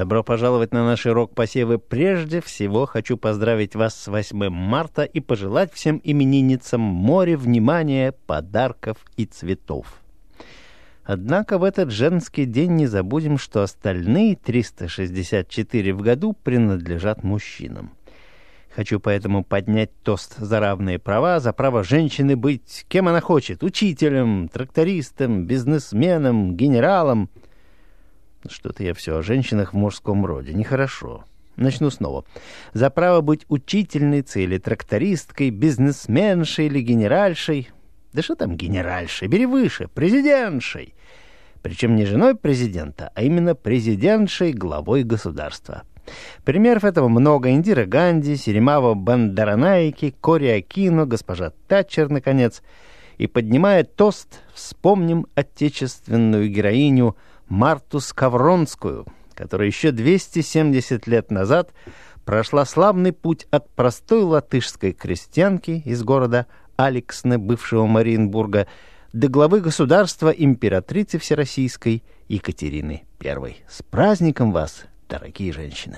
Добро пожаловать на наши рок-посевы. Прежде всего хочу поздравить вас с 8 марта и пожелать всем именинницам море внимания, подарков и цветов. Однако в этот женский день не забудем, что остальные 364 в году принадлежат мужчинам. Хочу поэтому поднять тост за равные права, за право женщины быть кем она хочет: учителем, трактористом, бизнесменом, генералом. Что-то я все о женщинах в мужском роде. Нехорошо. Начну снова. За право быть учительницей или трактористкой, бизнесменшей или генеральшей. Да что там генеральшей? Бери выше. Президентшей. Причем не женой президента, а именно президентшей, главой государства. Примеров этого много. Индира Ганди, Сиримава Бандаранайки, Кори Акино, госпожа Татчер, наконец. И, поднимая тост, вспомним отечественную героиню Марту Скавронскую, которая еще 270 лет назад прошла славный путь от простой латышской крестьянки из города Алексне, бывшего Мариенбурга, до главы государства императрицы Всероссийской Екатерины I. С праздником вас, дорогие женщины!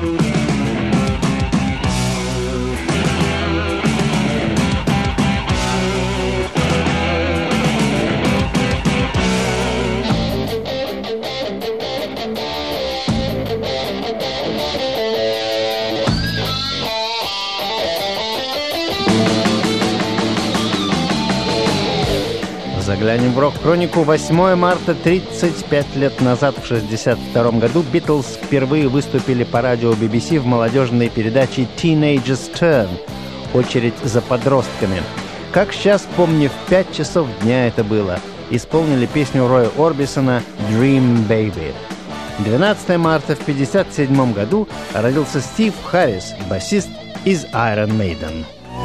Заглянем в рок-хронику. 8 марта 35 лет назад, в 1962 году, Битлз впервые выступили по радио BBC в молодежной передаче «Teenagers Turn» — «Очередь за подростками». Как сейчас помню, в 5 часов дня это было. Исполнили песню Роя Орбисона «Dream Baby». 12 марта в 1957 году родился Стив Харрис, басист из Iron Maiden.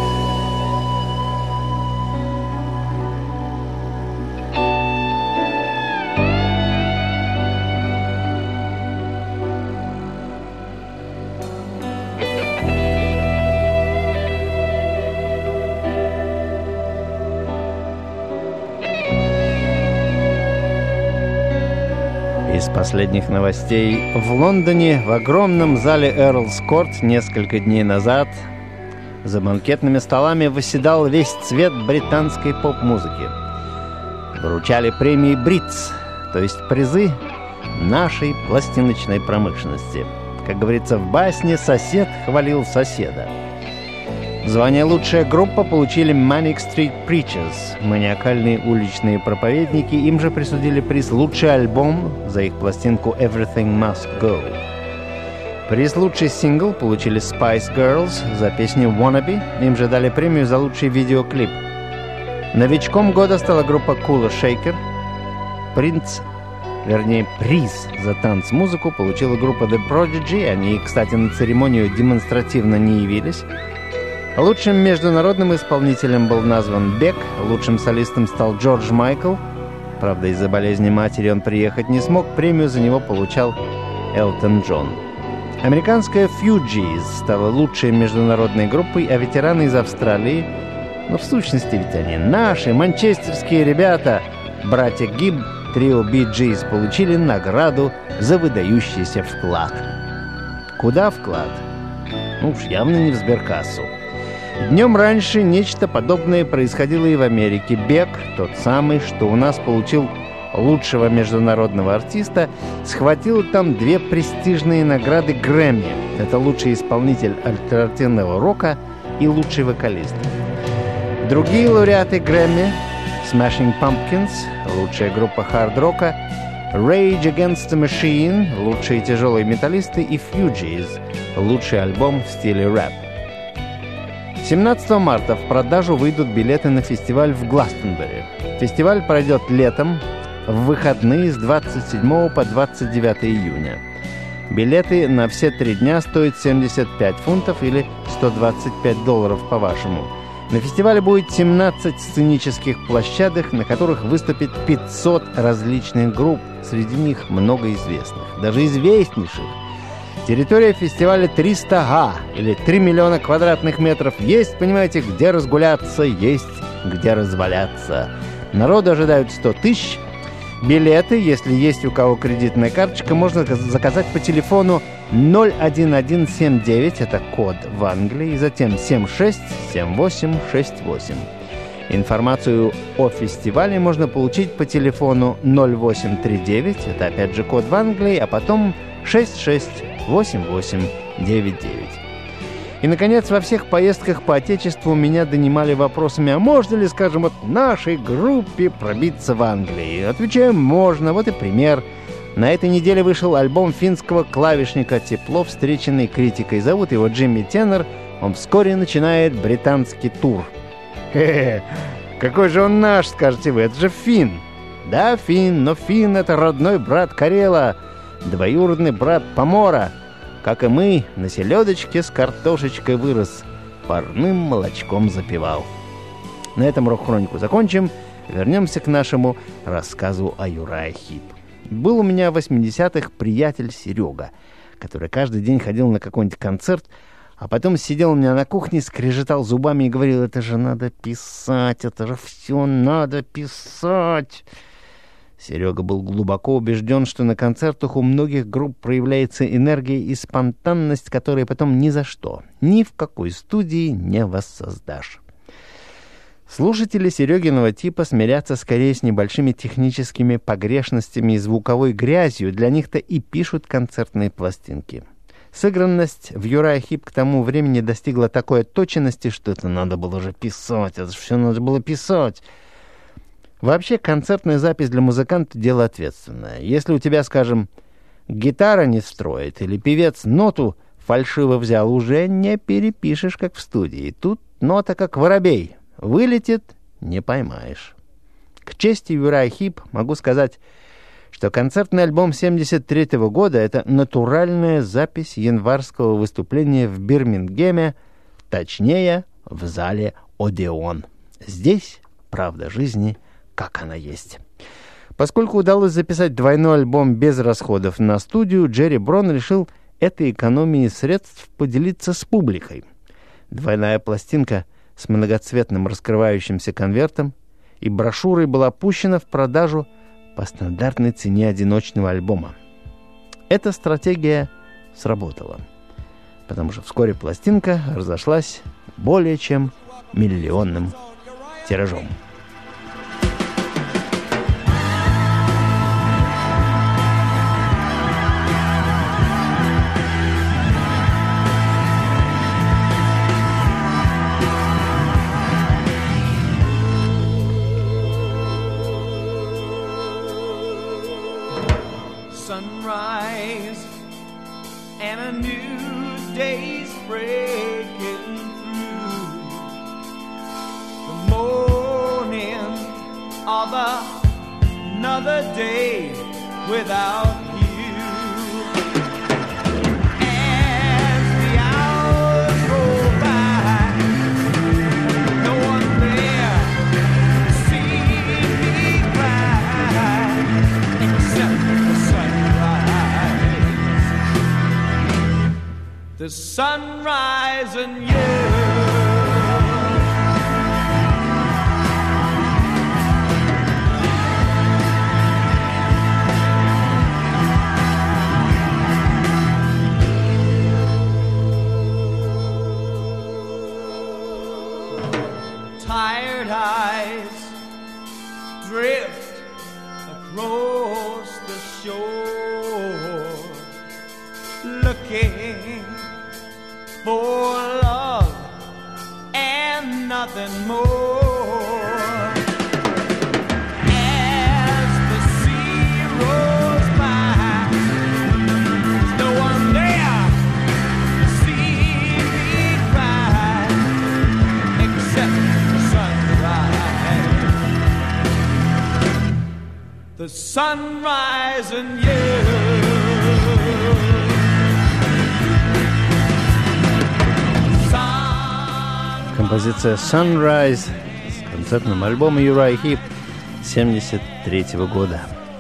Из последних новостей. В Лондоне в огромном зале Эрлс Корт несколько дней назад за банкетными столами восседал весь цвет британской поп-музыки. Вручали премии Бритс, то есть призы нашей пластиночной промышленности. Как говорится в басне, сосед хвалил соседа. Звание «Лучшая группа» получили Manic Street Preachers, маниакальные уличные проповедники. Им же присудили приз «Лучший альбом» за их пластинку «Everything Must Go». Приз «Лучший сингл» получили Spice Girls за песню «Wannabe». Им же дали премию за лучший видеоклип. Новичком года стала группа Kula Shaker. Приз за танц-музыку получила группа The Prodigy. Они, кстати, на церемонию демонстративно не явились. Лучшим международным исполнителем был назван Бек, лучшим солистом стал Джордж Майкл. Правда, из-за болезни матери он приехать не смог, премию за него получал Элтон Джон. Американская Fugees стала лучшей международной группой, а ветераны из Австралии, в сущности ведь они наши, манчестерские ребята, братья Гибб, трио Bee Gees, получили награду за выдающийся вклад. Куда вклад? Уж явно не в сберкассу. Днем раньше нечто подобное происходило и в Америке. Бек, тот самый, что у нас получил лучшего международного артиста, схватил там 2 престижные награды Грэмми. Это лучший исполнитель альтернативного рока и лучший вокалист. Другие лауреаты Грэмми — Smashing Pumpkins, лучшая группа хард-рока, Rage Against the Machine, лучшие тяжелые металлисты, и Fugees, лучший альбом в стиле рэп. 17 марта в продажу выйдут билеты на фестиваль в Гластонбери. Фестиваль пройдет летом, в выходные с 27 по 29 июня. Билеты на все 3 дня стоят 75 фунтов или $125 по-вашему. На фестивале будет 17 сценических площадок, на которых выступит 500 различных групп. Среди них много известных, даже известнейших. Территория фестиваля 300 га, или 3 миллиона квадратных метров. Есть, понимаете, где разгуляться, есть где разваляться. Народу ожидают 100 тысяч. Билеты, если есть у кого кредитная карточка, можно заказать по телефону 01179, это код в Англии, и затем 767868. Информацию о фестивале можно получить по телефону 0839, это опять же код в Англии, а потом 668899. И, наконец, во всех поездках по Отечеству меня донимали вопросами, а можно ли, скажем, вот нашей группе пробиться в Англии? Отвечаем, можно. Вот и пример. На этой неделе вышел альбом финского клавишника, тепло встреченный критикой. Зовут его Джимми Теннер. Он вскоре начинает британский тур. Хе-хе, какой же он наш, скажете вы, это же финн. Да, финн, но финн — это родной брат Карела, двоюродный брат Помора. Как и мы, на селедочке с картошечкой вырос, парным молочком запивал. На этом рок-хронику закончим. Вернемся к нашему рассказу о Юрае Хип. Был у меня в 80-х приятель Серега, который каждый день ходил на какой-нибудь концерт, а потом сидел у меня на кухне, скрежетал зубами и говорил: это же надо писать, это же все надо писать. Серега был глубоко убежден, что на концертах у многих групп проявляется энергия и спонтанность, которые потом ни за что, ни в какой студии не воссоздашь. Слушатели Серегиного типа смирятся скорее с небольшими техническими погрешностями и звуковой грязью, для них-то и пишут концертные пластинки. Сыгранность в Юрае Хип к тому времени достигла такой отточенности, что это надо было уже писать, это же все надо было писать. Вообще, концертная запись для музыканта — дело ответственное. Если у тебя, скажем, гитара не строит, или певец ноту фальшиво взял, уже не перепишешь, как в студии. Тут нота как воробей. Вылетит — не поймаешь. К чести Юрая Хип могу сказать, что концертный альбом 1973 года — это натуральная запись январского выступления в Бирмингеме, точнее, в зале «Одеон». Здесь правда жизни — как она есть. Поскольку удалось записать двойной альбом без расходов на студию, Джерри Брон решил этой экономией средств поделиться с публикой. Двойная пластинка с многоцветным раскрывающимся конвертом и брошюрой была пущена в продажу по стандартной цене одиночного альбома. Эта стратегия сработала, потому что вскоре пластинка разошлась более чем миллионным тиражом. Sunrise and a new day's breaking through. The morning of another day without you. As the hours go by, no one there to see me cry except the sunrise and you. Tired eyes drift across the shore, looking for love and nothing more. As the sea rolls by, there's no one there to see me cry except the sunrise. The sunrise and you. Композиция «Sunrise» с концертным альбомом Юрая Хип 1973 года.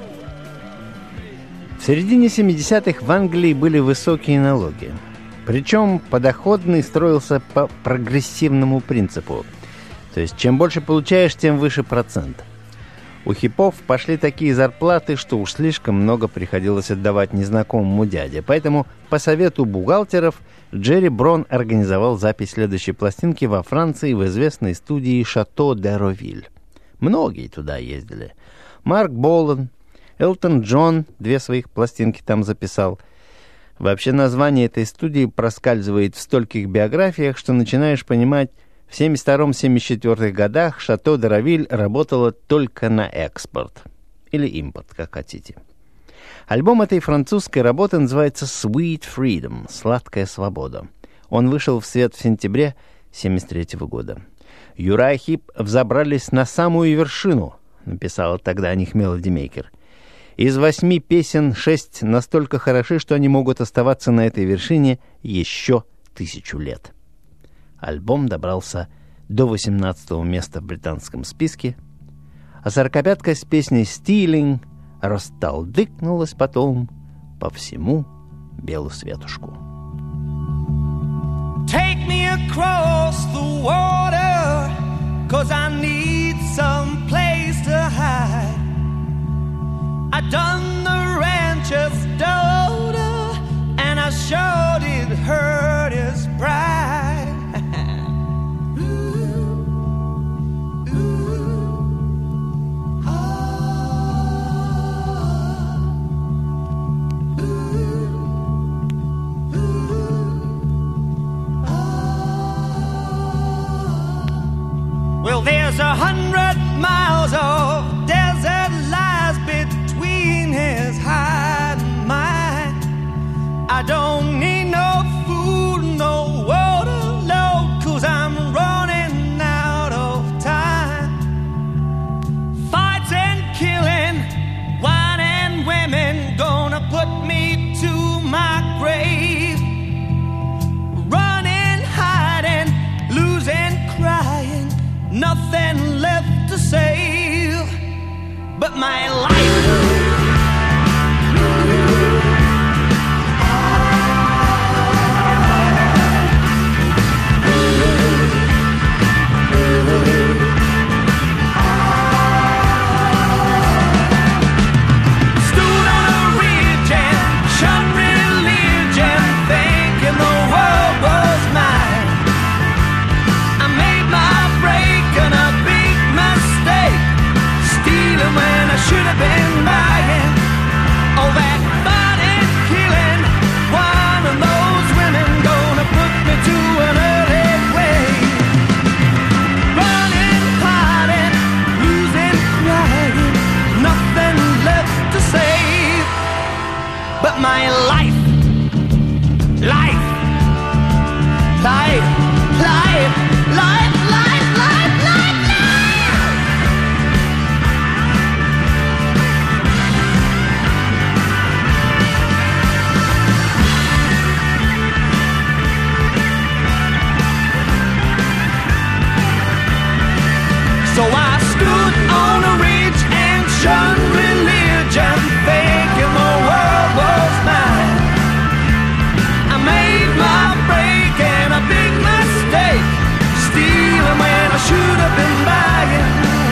В середине 70-х в Англии были высокие налоги. Причем подоходный строился по прогрессивному принципу. То есть, чем больше получаешь, тем выше процент. У хипов пошли такие зарплаты, что уж слишком много приходилось отдавать незнакомому дяде. Поэтому по совету бухгалтеров Джерри Брон организовал запись следующей пластинки во Франции в известной студии «Шато де Ровиль». Многие туда ездили. Марк Болан, Элтон Джон 2 своих пластинки там записал. Вообще название этой студии проскальзывает в стольких биографиях, что начинаешь понимать, в 1972-1974 годах «Шато де Ровиль» работало только на экспорт. Или импорт, как хотите. Альбом этой французской работы называется «Sweet Freedom» — «Сладкая свобода». Он вышел в свет в сентябре 1973 года. Юрай Хип взобрались на самую вершину, написала тогда о них Мелоди Мейкер. Из 8 песен 6 настолько хороши, что они могут оставаться на этой вершине еще 1000 лет. Альбом добрался до 18-го места в британском списке, а 45-ка с песней «Stealing» расталдыкнулась потом по всему белу светушку. Take me across the water, 'cause I need some place to hide. I done the rancher's daughter, and I sure did hurt his pride. Well, there's 100 miles of desert lies between his hide and mine. I don't need no food, no water, Lord, 'cause I'm running out of time. Fights and killing, wine and women, gonna put me to my grave. Running, hiding, losing, crying, nothing left to save but my life. Stood on a ridge and shot religion, thinking the world was mine. I made my break and a big mistake, stealing when I should have been buying. All that fighting, killing, one of those women gonna put me to an early grave. Running, hiding, losing, crying, nothing left to save but my life, life, life, life, life, life, life, life, life. So I stood on a ridge and shunned religion, thinking the world was mine. I made my break and a big mistake, stealing when I should have been buying.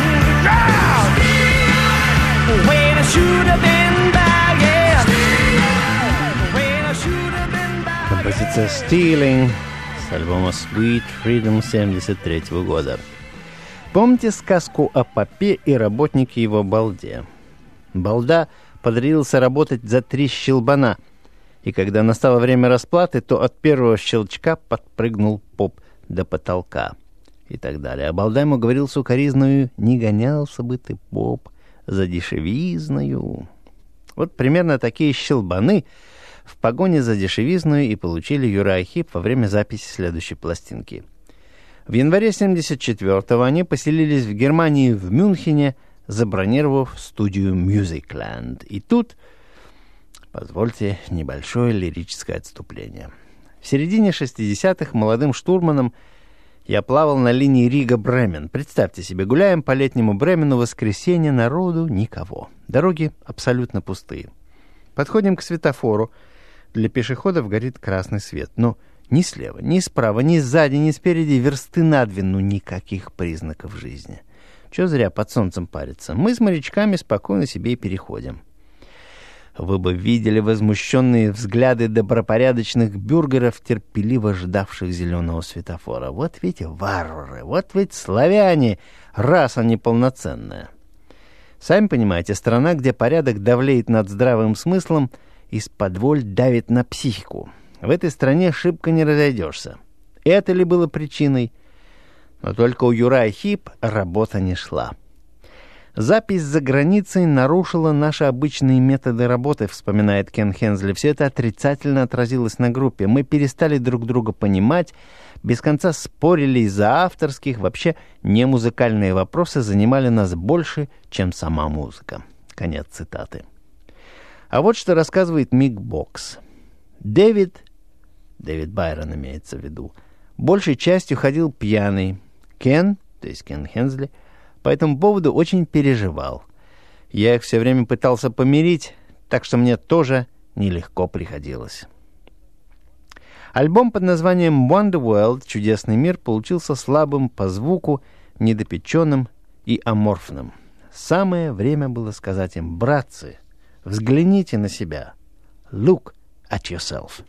When I should have been buying. When I should have been buying. Композиция «Stealing» с альбома «Sweet Freedom» 1973 года. Помните сказку о попе и работнике его балде? Балда подрядился работать за 3 щелбана, и когда настало время расплаты, то от первого щелчка подпрыгнул поп до потолка и так далее. А балда ему говорил сукоризною: «Не гонялся бы ты, поп, за дешевизною». Вот примерно такие щелбаны в погоне за дешевизною и получили Юрай Хип во время записи следующей пластинки. В январе 1974-го они поселились в Германии, в Мюнхене, забронировав студию Musicland. И тут, позвольте, небольшое лирическое отступление. В середине 60-х молодым штурманом я плавал на линии Рига-Бремен. Представьте себе, гуляем по летнему Бремену, воскресенье, народу никого. Дороги абсолютно пустые. Подходим к светофору. Для пешеходов горит красный свет, но Ни слева, ни справа, ни сзади, ни спереди, версты на две, ну никаких признаков жизни. Чё зря под солнцем париться. Мы с морячками спокойно себе и переходим. Вы бы видели возмущенные взгляды добропорядочных бюргеров, терпеливо ждавших зеленого светофора. Вот ведь варвары, вот ведь славяне, раса неполноценная. Сами понимаете, страна, где порядок давлеет над здравым смыслом, исподволь давит на психику. В этой стране шибко не разойдешься. Это ли было причиной? Но только у Юрая Хип работа не шла. Запись за границей нарушила наши обычные методы работы, вспоминает Кен Хенсли. Все это отрицательно отразилось на группе. Мы перестали друг друга понимать, без конца спорили из-за авторских, вообще немузыкальные вопросы занимали нас больше, чем сама музыка. Конец цитаты. А вот что рассказывает Мик Бокс. Дэвид Байрон имеется в виду, большей частью ходил пьяный. Кен, то есть Кен Хенсли, по этому поводу очень переживал. Я их все время пытался помирить, так что мне тоже нелегко приходилось. Альбом под названием Wonder World «Чудесный мир» получился слабым по звуку, недопеченным и аморфным. Самое время было сказать им: братцы, взгляните на себя. Look at yourself.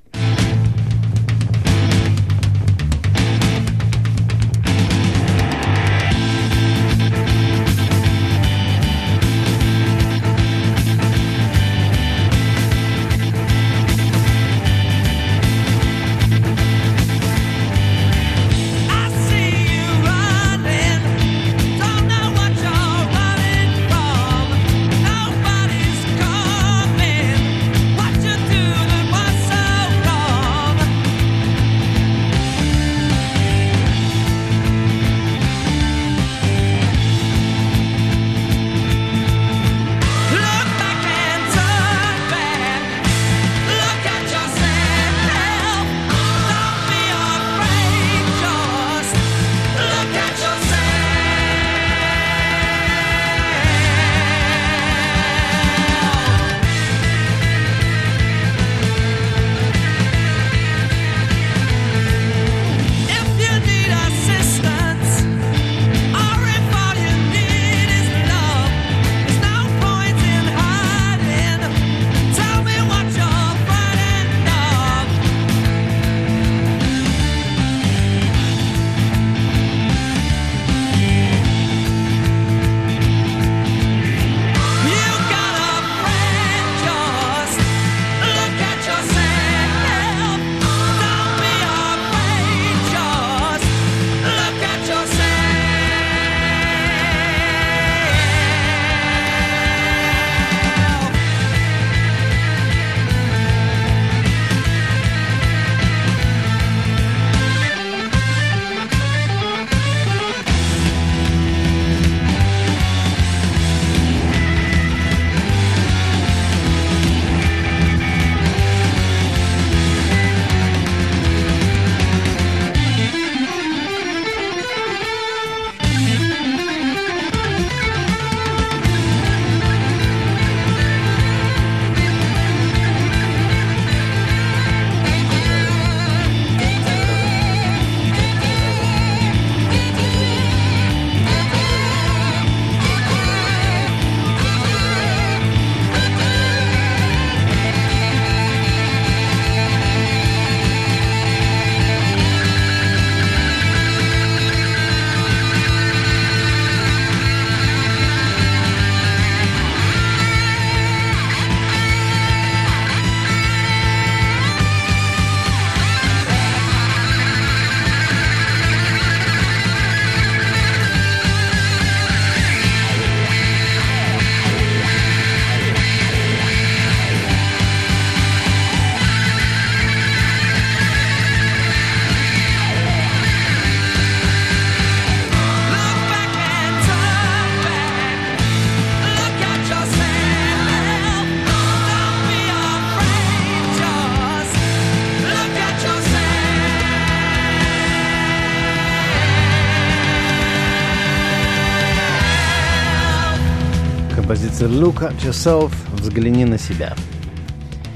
Композиция «Look at yourself» — «Взгляни на себя». В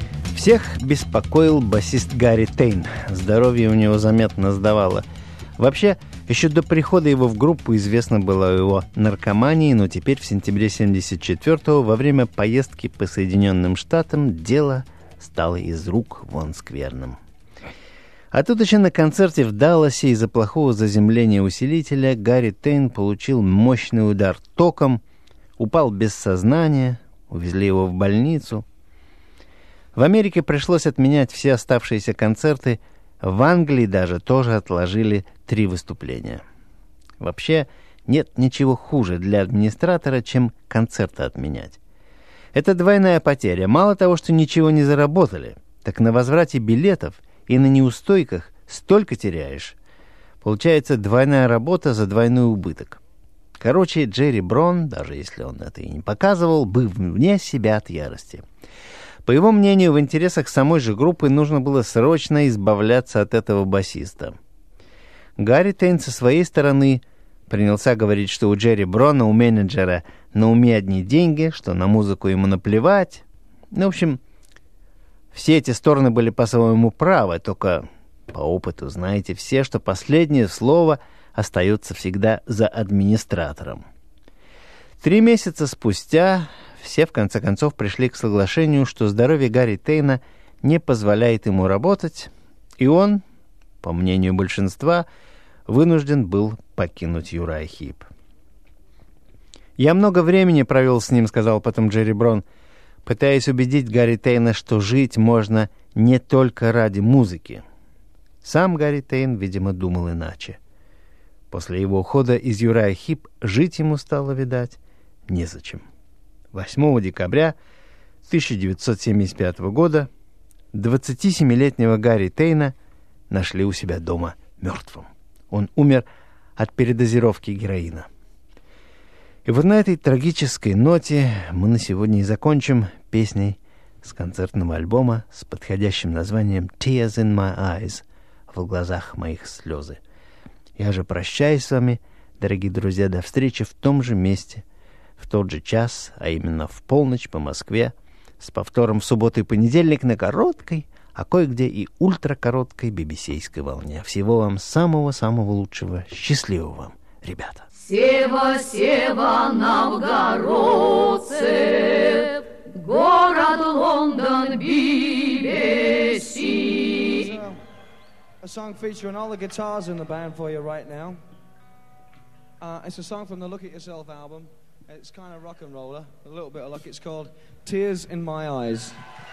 Всех беспокоил басист Гарри Тейн. Здоровье у него заметно сдавало. Вообще, еще до прихода его в группу известно было о его наркомании, но теперь, в сентябре 1974-го, во время поездки по Соединенным Штатам, дело стало из рук вон скверным. А тут еще на концерте в Далласе из-за плохого заземления усилителя Гарри Тейн получил мощный удар током, упал без сознания, увезли его в больницу. В Америке пришлось отменять все оставшиеся концерты, в Англии даже тоже отложили 3 выступления. Вообще, нет ничего хуже для администратора, чем концерты отменять. Это двойная потеря. Мало того, что ничего не заработали, так на возврате билетов и на неустойках столько теряешь. Получается двойная работа за двойной убыток. Короче, Джерри Брон, даже если он это и не показывал, был вне себя от ярости. По его мнению, в интересах самой же группы нужно было срочно избавляться от этого басиста. Гарри Тейн со своей стороны принялся говорить, что у Джерри Брона, у менеджера, на уме одни деньги, что на музыку ему наплевать. В общем, все эти стороны были по-своему правы, только по опыту знаете все, что последнее слово остается всегда за администратором. 3 месяца спустя все, в конце концов, пришли к соглашению, что здоровье Гарри Тейна не позволяет ему работать, и он, по мнению большинства, вынужден был покинуть Юрай Хип. «Я много времени провел с ним», — сказал потом Джерри Брон, пытаясь убедить Гарри Тейна, что жить можно не только ради музыки. Сам Гарри Тейн, видимо, думал иначе. После его ухода из Юрай Хип жить ему стало, видать, незачем. 8 декабря 1975 года 27-летнего Гарри Тейна нашли у себя дома мертвым. Он умер от передозировки героина. И вот на этой трагической ноте мы на сегодня и закончим песней с концертного альбома с подходящим названием «Tears in my eyes» — «В глазах моих слезы». Я же прощаюсь с вами, дорогие друзья, до встречи в том же месте, в тот же час, а именно в полночь по Москве, с повтором в субботу и понедельник на короткой, а кое-где и ультракороткой BBC-ской волне. Всего вам самого-самого лучшего. Счастливого вам, ребята. Сева, Сева, новгородцы, город Лондон, BBC. A song featuring all the guitars in the band for you right now. It's a song from the Look At Yourself album. It's kind of rock and roller, a little bit of luck. It's called Tears in My Eyes.